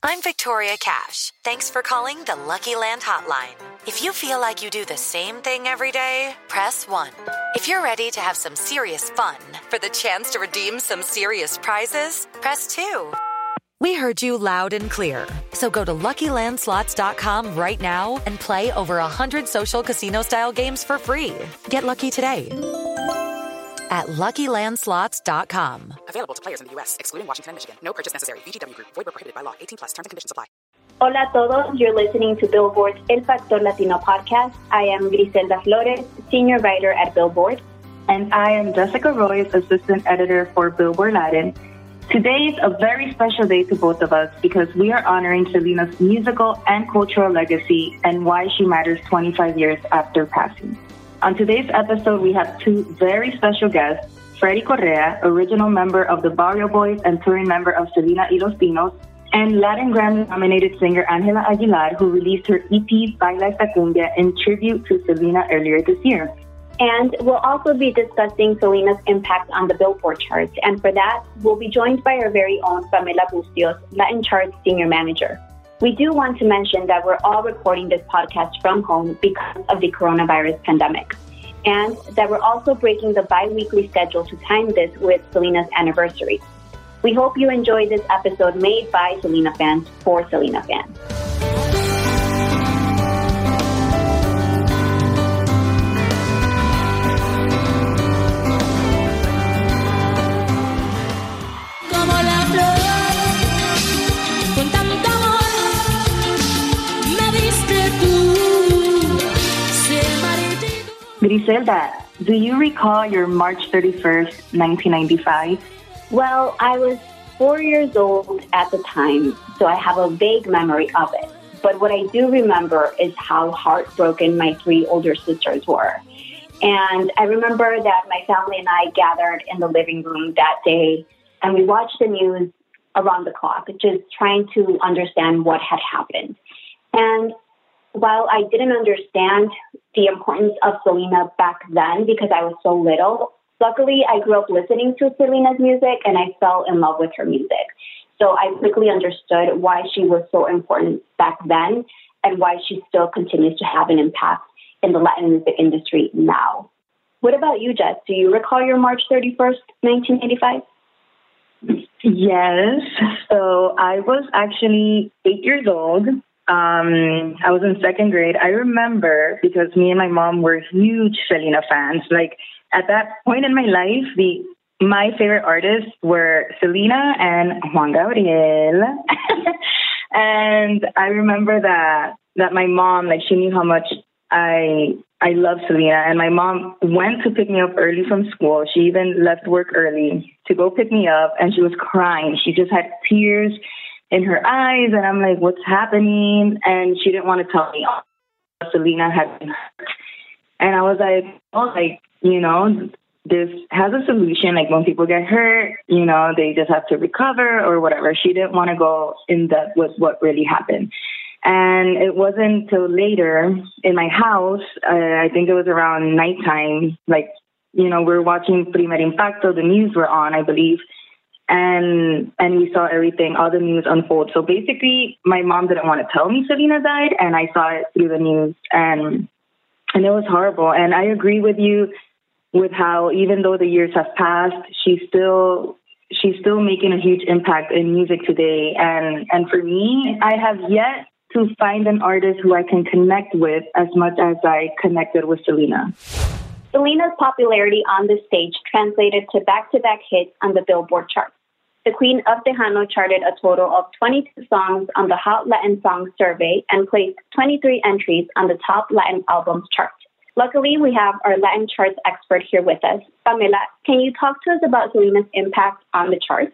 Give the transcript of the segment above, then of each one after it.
I'm Victoria Cash. Thanks for calling the Lucky Land Hotline. If you feel like you do the same thing every day, press 1. If you're ready to have some serious fun for the chance to redeem some serious prizes, press 2. We heard you loud and clear. So go to LuckyLandSlots.com right now and play over 100 social casino-style games for free. Get lucky today at LuckyLandSlots.com. Available to players in the U.S., excluding Washington and Michigan. No purchase necessary. VGW Group. Void where prohibited by law. 18+. Terms and conditions apply. Hola a todos. You're listening to Billboard's El Factor Latino podcast. I am Griselda Flores, senior writer at Billboard. And I am Jessica Royce, assistant editor for Billboard Latin. Today is a very special day to both of us because we are honoring Selena's musical and cultural legacy and why she matters 25 years after passing. On today's episode, we have two very special guests, Freddy Correa, original member of the Barrio Boys and touring member of Selena y Los Pinos, and Latin Grammy-nominated singer Angela Aguilar, who released her EP, Baila Esta Cumbia, in tribute to Selena earlier this year. And we'll also be discussing Selena's impact on the Billboard charts. And for that, we'll be joined by our very own Pamela Bustos, Latin Charts Senior Manager. We do want to mention that we're all recording this podcast from home because of the coronavirus pandemic, and that we're also breaking the bi-weekly schedule to time this with Selena's anniversary. We hope you enjoy this episode made by Selena fans for Selena fans. Griselda, do you recall your March 31st, 1995? Well, I was 4 years old at the time, so I have a vague memory of it. But what I do remember is how heartbroken my three older sisters were. And I remember that my family and I gathered in the living room that day, and we watched the news around the clock, just trying to understand what had happened. And while I didn't understand the importance of Selena back then because I was so little, luckily I grew up listening to Selena's music and I fell in love with her music. So I quickly understood why she was so important back then and why she still continues to have an impact in the Latin music industry now. What about you, Jess? Do you recall your March 31st, 1985? Yes. So I was actually 8 years old. I was in second grade. I remember because me and my mom were huge Selena fans. Like at that point in my life, my favorite artists were Selena and Juan Gabriel. And I remember that my mom, like, she knew how much I love Selena, and my mom went to pick me up early from school. She even left work early to go pick me up, and she was crying. She just had tears in her eyes, and I'm like, what's happening? And she didn't want to tell me Selena had been hurt. And I was like, oh, like, you know, this has a solution. Like, when people get hurt, you know, they just have to recover or whatever. She didn't want to go in depth with what really happened. And it wasn't until later in my house, I think it was around nighttime, like, you know, we're watching Primer Impacto, the news were on, I believe, and we saw everything, all the news unfold. So basically, my mom didn't want to tell me Selena died, and I saw it through the news, and it was horrible. And I agree with you with how, even though the years have passed, she's still making a huge impact in music today. And for me, I have yet to find an artist who I can connect with as much as I connected with Selena. Selena's popularity on the stage translated to back-to-back hits on the Billboard charts. The Queen of Tejano charted a total of 22 songs on the Hot Latin Songs survey and placed 23 entries on the Top Latin Albums chart. Luckily, we have our Latin charts expert here with us. Pamela, can you talk to us about Selena's impact on the charts?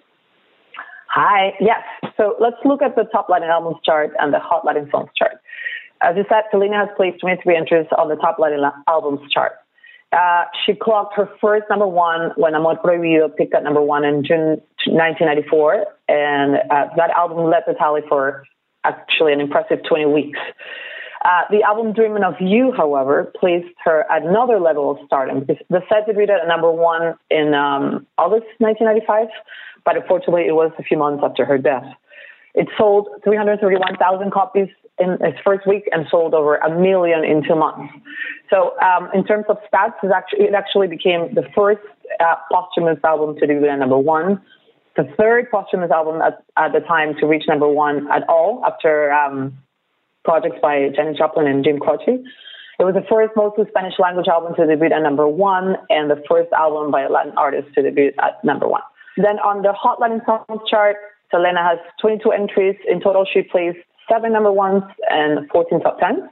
Hi, yes. So let's look at the Top Latin Albums chart and the Hot Latin Songs chart. As you said, Selena has placed 23 entries on the Top Latin Albums chart. She clocked her first number one when Amor Prohibido peaked at number one in June 1994, and that album led the tally for actually an impressive 20 weeks. The album Dreaming of You, however, placed her at another level of stardom. The set debuted at number one in August 1995, but unfortunately it was a few months after her death. It sold 331,000 copies in its first week and sold over 1 million in 2 months. So in terms of stats, it actually became the first posthumous album to debut at number 1, the third posthumous album at the time to reach number 1 at all, after projects by Janis Joplin and Jim Croce. It was the first mostly Spanish language album to debut at number 1 and the first album by a Latin artist to debut at number 1. Then on the Hot Latin Songs chart, Selena has 22 entries. In total, she placed 7 number 1s and 14 top 10s.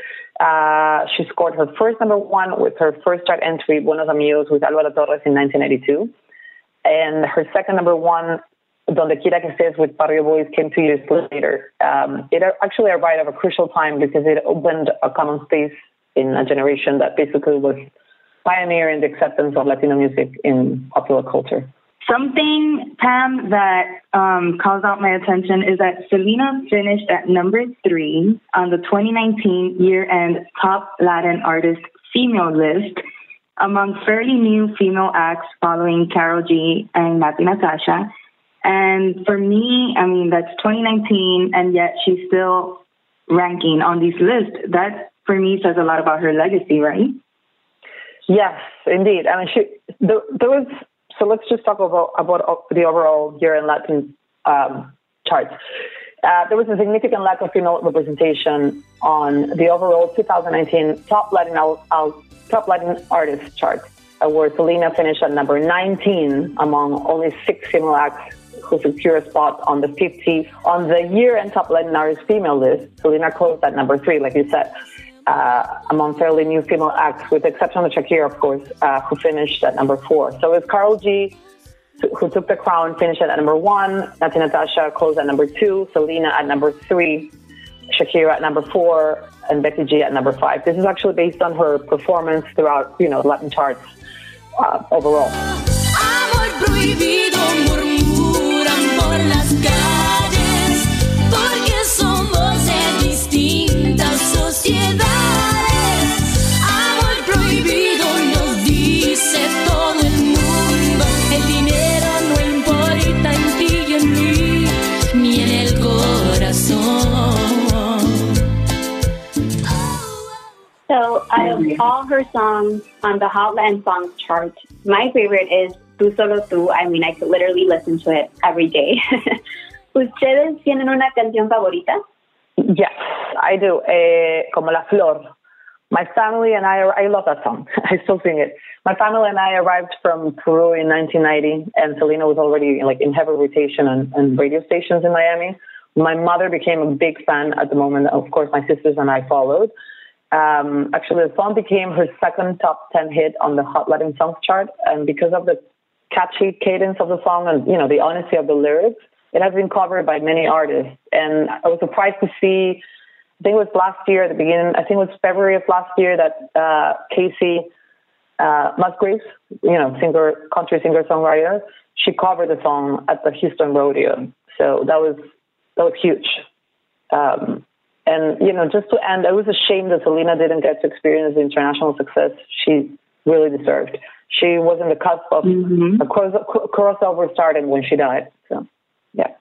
She scored her first number 1 with her first chart entry, Buenos Amigos, with Alvaro Torres in 1982. And her second number 1, Donde Quiera Que Estés, with Barrio Boys, came 2 years later. It actually arrived at a crucial time because it opened a common space in a generation that basically was pioneering the acceptance of Latino music in popular culture. Something, Pam, that calls out my attention is that Selena finished at number 3 on the 2019 year-end Top Latin Artist Female list among fairly new female acts following Karol G and Natti Natasha. And for me, I mean, that's 2019, and yet she's still ranking on these lists. That, for me, says a lot about her legacy, right? Yes, indeed. I mean, there was... So let's just talk about the overall year in Latin charts. There was a significant lack of female representation on the overall 2019 Top Latin Artist chart, where Selena finished at number 19 among only 6 female acts who secured a spot on the 50 on the year-end Top Latin Artist female list. Selena closed at number 3, like you said. Among fairly new female acts, with the exception of Shakira, of course, who finished at number 4. So it's Karol G, who took the crown, finished at number 1, Natti Natasha closed at number 2, Selena at number 3, Shakira at number 4, and Becky G at number 5. This is actually based on her performance throughout, Latin charts overall. Amor prohibido murmuran por las calles, porque somos de distintas sociedades. So out of all her songs on the Hot Latin Songs chart, my favorite is Tú Solo Tú. I mean, I could literally listen to it every day. ¿Ustedes tienen una canción favorita? Yes, I do. Como La Flor. My family and I love that song. I still sing it. My family and I arrived from Peru in 1990, and Selena was already in heavy rotation on radio stations in Miami. My mother became a big fan at the moment. Of course, my sisters and I followed. Actually, the song became her second top 10 hit on the Hot Latin Songs chart, and because of the catchy cadence of the song and the honesty of the lyrics, it has been covered by many artists. And I was surprised to see, I think it was last year at the beginning, I think it was February of last year, that Casey Musgraves, country singer-songwriter, she covered the song at the Houston Rodeo. So that was huge. And, just to end, it was a shame that Selena didn't get to experience the international success she really deserved. She was in the cusp of a crossover stardom when she died. So, yeah.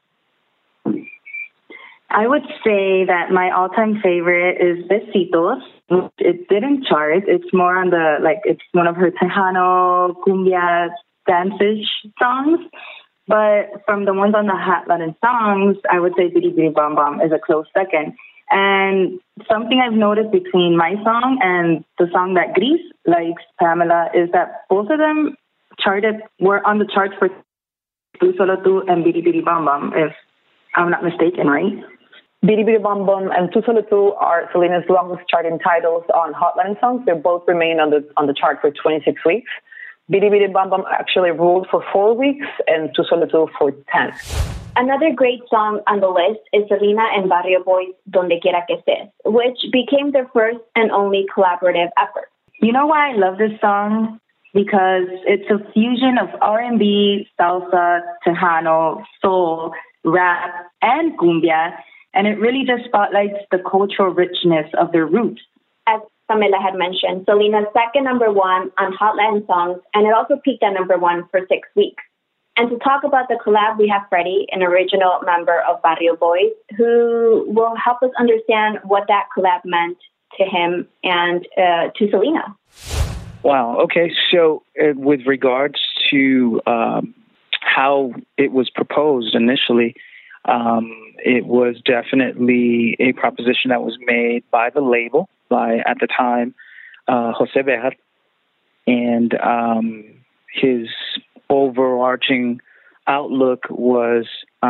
I would say that my all-time favorite is Besitos. It didn't chart. It's more on it's one of her Tejano, cumbia, dance-ish songs. But from the ones on the Hot Latin Songs, I would say Bidi Bidi Bom Bom is a close second. And something I've noticed between my song and the song that Gris likes, Pamela, is that both of them were on the charts for Tú Solo Tú and Bidi Bidi Bom Bom, if I'm not mistaken, right? Bidi Bidi Bom Bom and Tú Solo Tú are Selena's longest charting titles on Hot Latin Songs. They both remained on the chart for 26 weeks. Bidi Bidi Bom Bom actually ruled for 4 weeks and Tú Solo Tú for 10. Another great song on the list is Selena and Barrio Boys' Donde Quiera Que Estés, which became their first and only collaborative effort. You know why I love this song? Because it's a fusion of R&B, salsa, Tejano, soul, rap, and cumbia, and it really just spotlights the cultural richness of their roots. As Pamela had mentioned, Selena's second number 1 on Hot Latin Songs, and it also peaked at number 1 for 6 weeks. And to talk about the collab, we have Freddie, an original member of Barrio Boys, who will help us understand what that collab meant to him and to Selena. Wow. Okay. So with regards to how it was proposed initially, it was definitely a proposition that was made by the label, at the time, Jose Bejar, and his overarching outlook was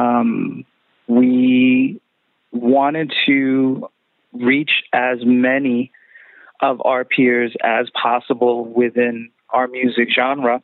we wanted to reach as many of our peers as possible within our music genre.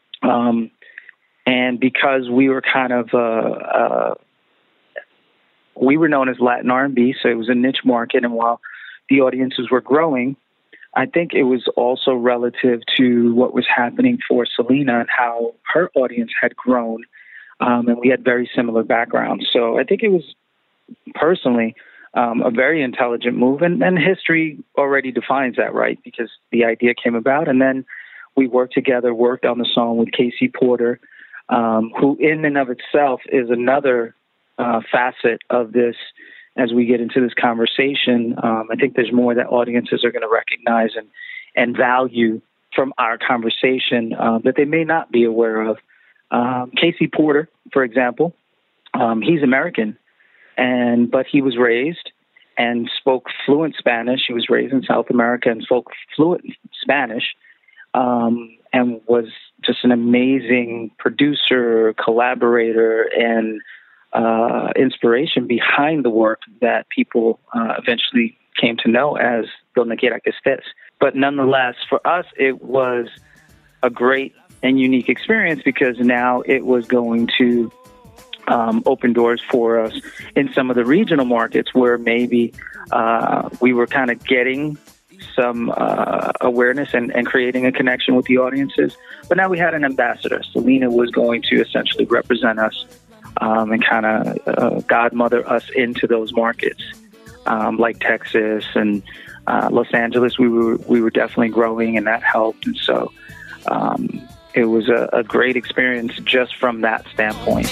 And because we were kind of, we were known as Latin R&B, so it was a niche market. And while the audiences were growing, I think it was also relative to what was happening for Selena and how her audience had grown. And we had very similar backgrounds. So I think it was personally a very intelligent move. And history already defines that, right? Because the idea came about. And then we worked on the song with Casey Porter, who in and of itself is another facet of this. As we get into this conversation, I think there's more that audiences are going to recognize and value from our conversation that they may not be aware of. Casey Porter, for example, he's American, but he was raised and spoke fluent Spanish. He was raised in South America and spoke fluent Spanish, and was just an amazing producer, collaborator, and inspiration behind the work that people eventually came to know as Donde Quiera que Estés. But nonetheless, for us, it was a great and unique experience because now it was going to open doors for us in some of the regional markets where maybe we were kind of getting some awareness and creating a connection with the audiences. But now we had an ambassador. Selena was going to essentially represent us and kind of godmother us into those markets, like Texas and Los Angeles. We were definitely growing, and that helped. And so it was a great experience just from that standpoint.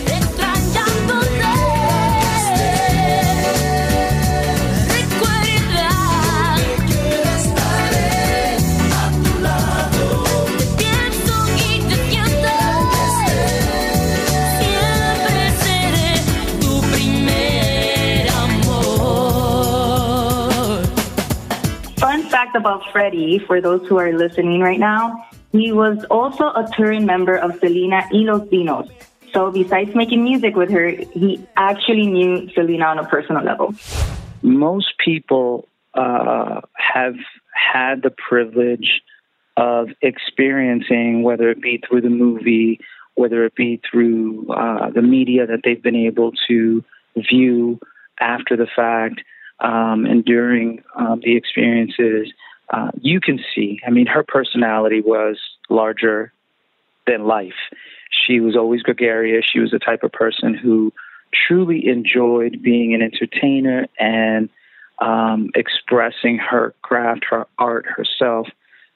About Freddie, for those who are listening right now, he was also a touring member of Selena y Los Dinos. So besides making music with her, he actually knew Selena on a personal level. Most people have had the privilege of experiencing, whether it be through the movie, whether it be through the media that they've been able to view after the fact, and during the experiences, you can see, I mean, her personality was larger than life. She was always gregarious. She was the type of person who truly enjoyed being an entertainer and expressing her craft, her art, herself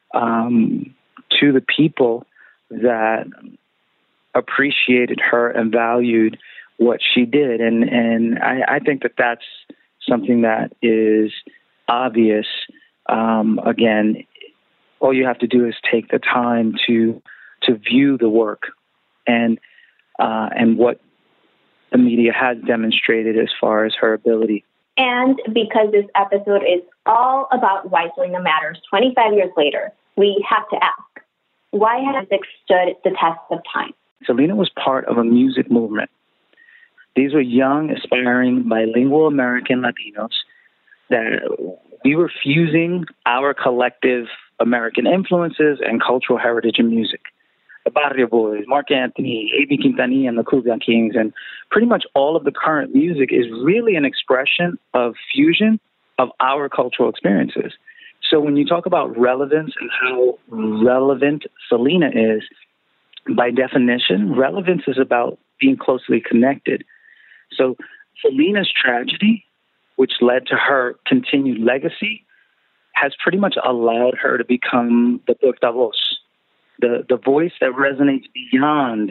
to the people that appreciated her and valued what she did. And I think that that's something that is obvious. Again, all you have to do is take the time to view the work and what the media has demonstrated as far as her ability. And because this episode is all about why Selena matters 25 years later, we have to ask, why has music stood the test of time? Selena was part of a music movement. These were young, aspiring, bilingual American Latinos that we were fusing our collective American influences and cultural heritage in music. The Barrio Boys, Marc Anthony, A.B. Quintanilla, and the Cumbia Kings, and pretty much all of the current music is really an expression of fusion of our cultural experiences. So when you talk about relevance and how relevant Selena is, by definition, relevance is about being closely connected. So Selena's tragedy, which led to her continued legacy, has pretty much allowed her to become the portavoz, the voice that resonates beyond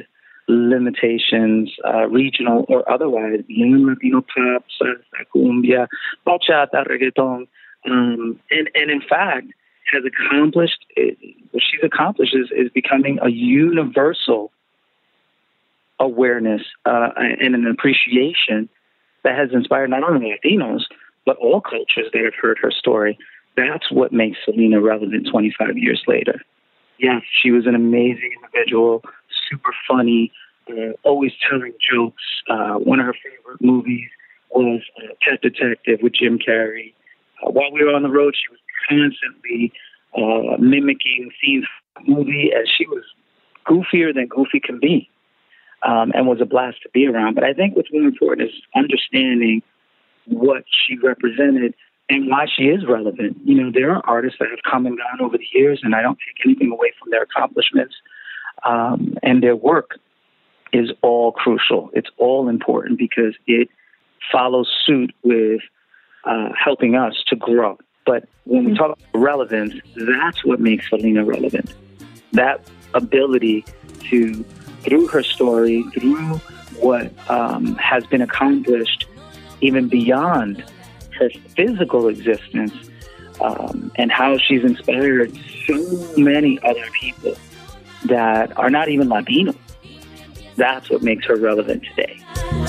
limitations, regional or otherwise, Latino pop, salsa, cumbia, bachata, reggaeton, and in fact has accomplished, what she's accomplished is becoming a universal awareness and an appreciation that has inspired not only Latinos, but all cultures that have heard her story. That's what makes Selena relevant 25 years later. Yes, she was an amazing individual, super funny, always telling jokes. One of her favorite movies was Pet Detective with Jim Carrey. While we were on the road, she was constantly mimicking scenes from the movie, as she was goofier than goofy can be, and was a blast to be around. But I think what's more important is understanding what she represented and why she is relevant. You know, there are artists that have come and gone over the years, and I don't take anything away from their accomplishments. And their work is all crucial. It's all important because it follows suit with helping us to grow. But when we talk about relevance, that's what makes Selena relevant. That ability to, through her story, through what has been accomplished even beyond her physical existence, and how she's inspired so many other people that are not even Latino. That's what makes her relevant today.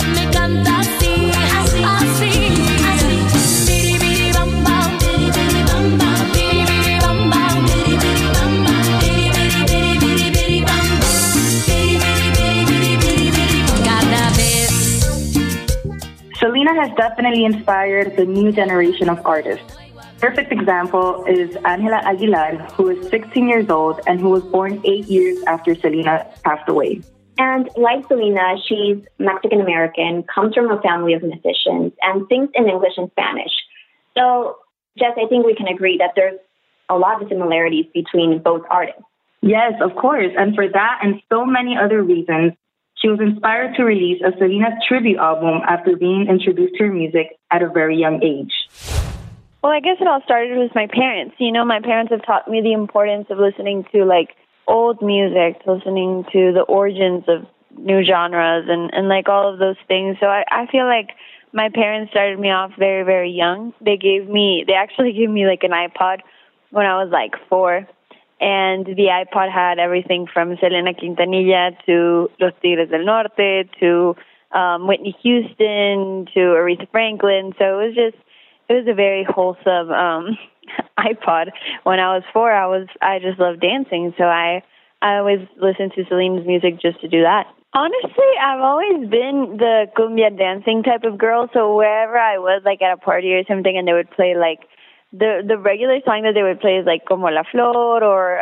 Selena has definitely inspired the new generation of artists. Perfect example is Angela Aguilar, who is 16 years old and who was born 8 years after Selena passed away. And like Selena, she's Mexican-American, comes from a family of musicians, and sings in English and Spanish. So, Jess, I think we can agree that there's a lot of similarities between both artists. Yes, of course. And for that and so many other reasons, she was inspired to release a Selena tribute album after being introduced to her music at a very young age. Well, I guess it all started with my parents. You know, my parents have taught me the importance of listening to, like, old music, listening to the origins of new genres and like all of those things. So I feel like my parents started me off very, very young. They actually gave me like an iPod when I was like 4. And the iPod had everything from Selena Quintanilla to Los Tigres del Norte to Whitney Houston to Aretha Franklin. So it was a very wholesome iPod. When I was 4, I just loved dancing, so I always listened to Selena's music just to do that. Honestly, I've always been the cumbia dancing type of girl, so wherever I was, like at a party or something, and they would play like the regular song that they would play is like Como la Flor or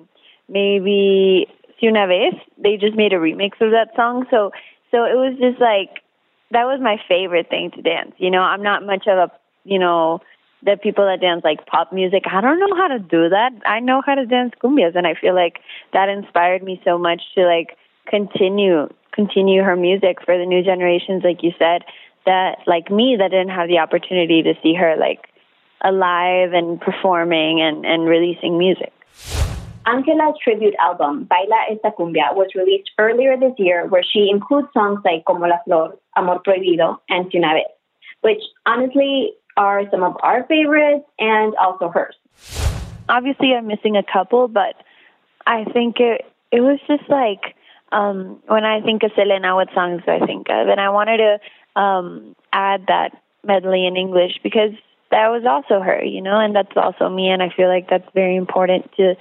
maybe Si Una Vez. They just made a remix of that song, so it was just like that was my favorite thing to dance. You know, I'm not much of a the people that dance like pop music. I don't know how to do that. I know how to dance cumbias, and I feel like that inspired me so much to like continue her music for the new generations, like you said, that like me that didn't have the opportunity to see her like alive and performing and releasing music. Angela's tribute album, Baila Esta Cumbia, was released earlier this year, where she includes songs like Como la Flor, Amor Prohibido, and Si Una Vez, which honestly are some of our favorites and also hers. Obviously, I'm missing a couple, but I think it was just like, when I think of Selena, what songs do I think of? And I wanted to add that medley in English because that was also her, you know, and that's also me, and I feel like that's very important to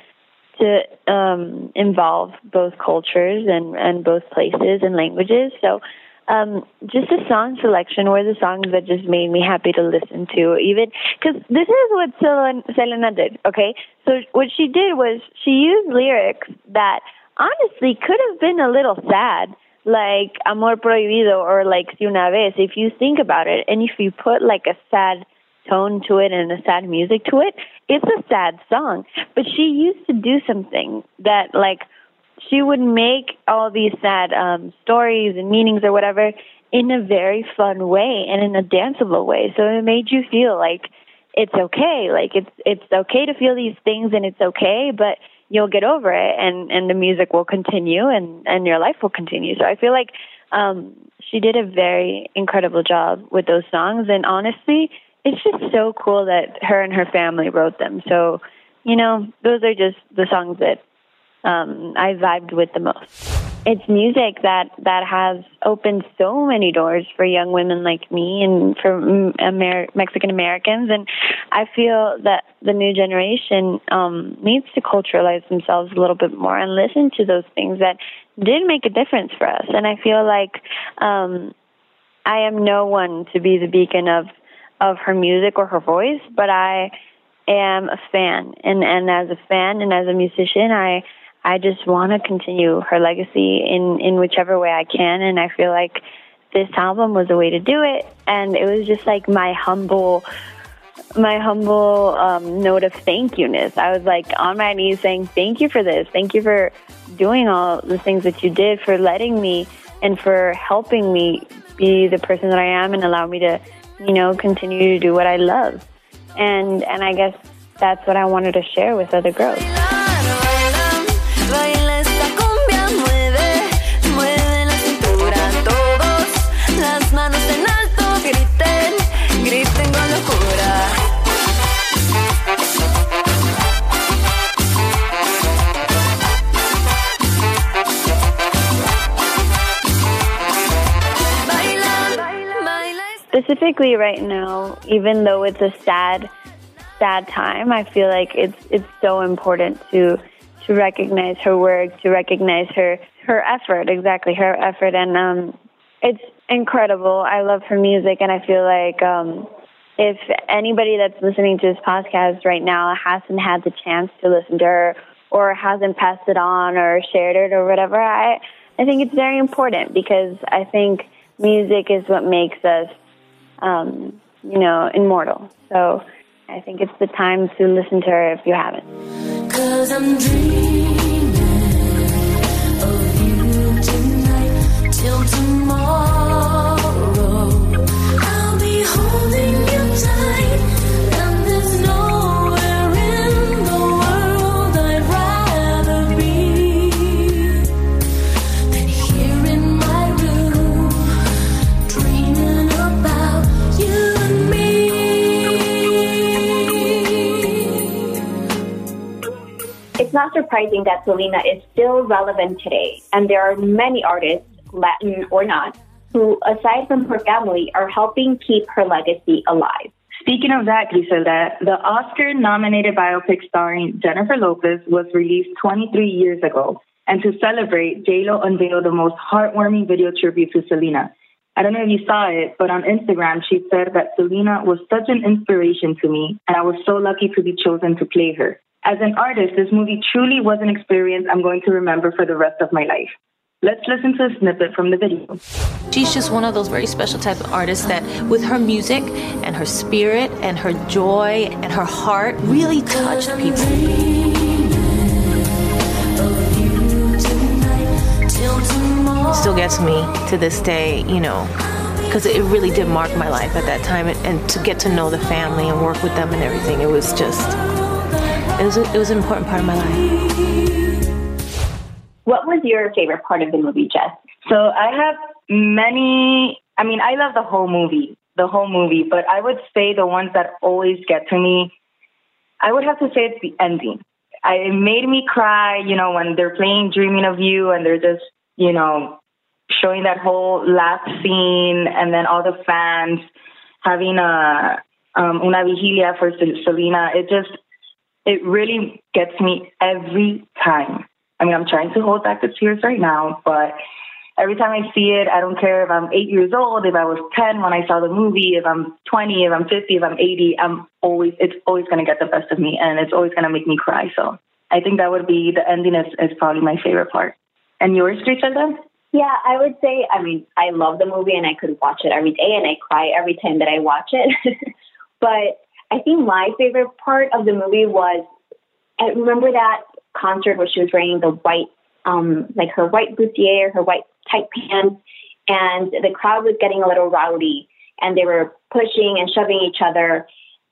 involve both cultures and both places and languages. So just a song selection were the songs that just made me happy to listen to, even because this is what Selena did, okay? So what she did was she used lyrics that honestly could have been a little sad, like Amor Prohibido or like Si Una Vez, if you think about it. And if you put like a sad tone to it and a sad music to it, it's a sad song. But she used to do something that like she would make all these sad stories and meanings or whatever in a very fun way and in a danceable way. So it made you feel like it's okay. Like it's okay to feel these things and it's okay, but you'll get over it, and the music will continue, and your life will continue. So I feel like she did a very incredible job with those songs, and honestly, it's just so cool that her and her family wrote them. So, those are just the songs that I vibed with the most. It's music that has opened so many doors for young women like me and for Mexican Americans. And I feel that the new generation needs to culturalize themselves a little bit more and listen to those things that did make a difference for us. And I feel like I am no one to be the beacon of her music or her voice, but I am a fan. And as a fan and as a musician, I just want to continue her legacy in whichever way I can, and I feel like this album was a way to do it, and it was just like my humble note of thank you-ness. I was like on my knees saying, thank you for this. Thank you for doing all the things that you did, for letting me and for helping me be the person that I am and allow me to, continue to do what I love. And I guess that's what I wanted to share with other girls. Baila esta cumbia, mueve la cintura todos, las manos en alto, griten con locura. Specifically right now, even though it's a sad time, I feel like it's so important to recognize her work, to recognize her effort, exactly, her effort. And it's incredible. I love her music, and I feel like if anybody that's listening to this podcast right now hasn't had the chance to listen to her or hasn't passed it on or shared it or whatever, I think it's very important, because I think music is what makes us, immortal. So I think it's the time to listen to her if you haven't. 'Cause I'm dreaming of you tonight till tomorrow. I'll be holding you tight, and there's nowhere in the world I'd rather be than here in my room, dreaming about you and me. It's not surprising that Selena is still relevant today, and there are many artists, Latin or not, who, aside from her family, are helping keep her legacy alive. Speaking of that, Griselda, the Oscar-nominated biopic starring Jennifer Lopez was released 23 years ago, and to celebrate, J-Lo unveiled the most heartwarming video tribute to Selena. I don't know if you saw it, but on Instagram, she said that Selena was such an inspiration to me, and I was so lucky to be chosen to play her. As an artist, this movie truly was an experience I'm going to remember for the rest of my life. Let's listen to a snippet from the video. She's just one of those very special type of artists that with her music and her spirit and her joy and her heart really touched people. Still gets me to this day, because it really did mark my life at that time. And to get to know the family and work with them and everything, it was an important part of my life. What was your favorite part of the movie, Jess? So I have many, I love the whole movie, but I would say the ones that always get to me, I would have to say it's the ending. It made me cry, when they're playing Dreaming of You and they're just, showing that whole last scene, and then all the fans having una vigilia for Selena. It really gets me every time. I'm trying to hold back the tears right now, but every time I see it, I don't care if I'm 8 years old, if I was 10 when I saw the movie, if I'm 20, if I'm 50, if I'm 80, it's always going to get the best of me, and it's always going to make me cry. So I think that would be, the ending is probably my favorite part. And yours, Griselda? Yeah, I would say, I love the movie and I could watch it every day and I cry every time that I watch it. But I think my favorite part of the movie was, I remember that concert where she was wearing the white, her white bustier, her white tight pants, and the crowd was getting a little rowdy and they were pushing and shoving each other.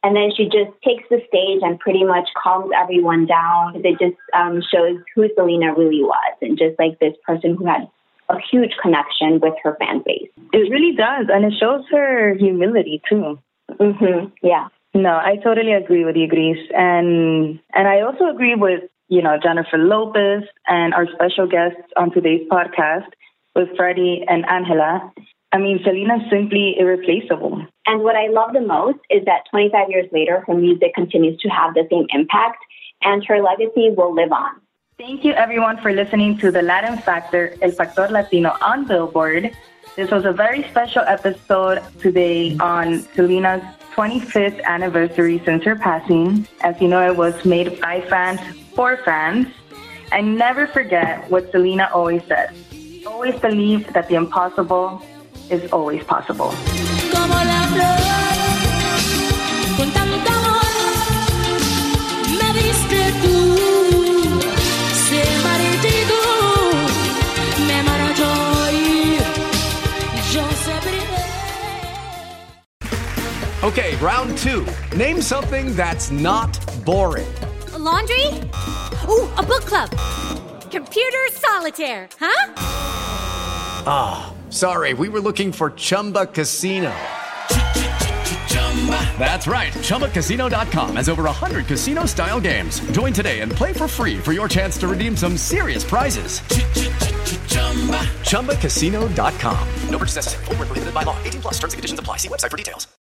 And then she just takes the stage and pretty much calms everyone down. It just shows who Selena really was, and just like this person who had a huge connection with her fan base. It really does, and it shows her humility too. Mm-hmm. Yeah. No, I totally agree with you, Grace. And I also agree with, Jennifer Lopez and our special guests on today's podcast with Freddie and Angela. I mean, Selena's simply irreplaceable. And what I love the most is that 25 years later, her music continues to have the same impact, and her legacy will live on. Thank you, everyone, for listening to the Latin Factor, El Factor Latino on Billboard. This was a very special episode today on Selena's 25th anniversary since her passing. As you know, it was made by fans for fans. And never forget what Selena always said. Always believe that the impossible is always possible. Como la flor, con tanto amor, me diste tú, se marchitó, me marchó y yo sé brindar. Okay, round two. Name something that's not boring. A laundry? Ooh, a book club. Computer solitaire, huh? Ah, sorry, we were looking for Chumba Casino. That's right, ChumbaCasino.com has over 100 casino-style games. Join today and play for free for your chance to redeem some serious prizes. ChumbaCasino.com. No purchase necessary. Void where prohibited by law. 18+ terms and conditions apply. See website for details.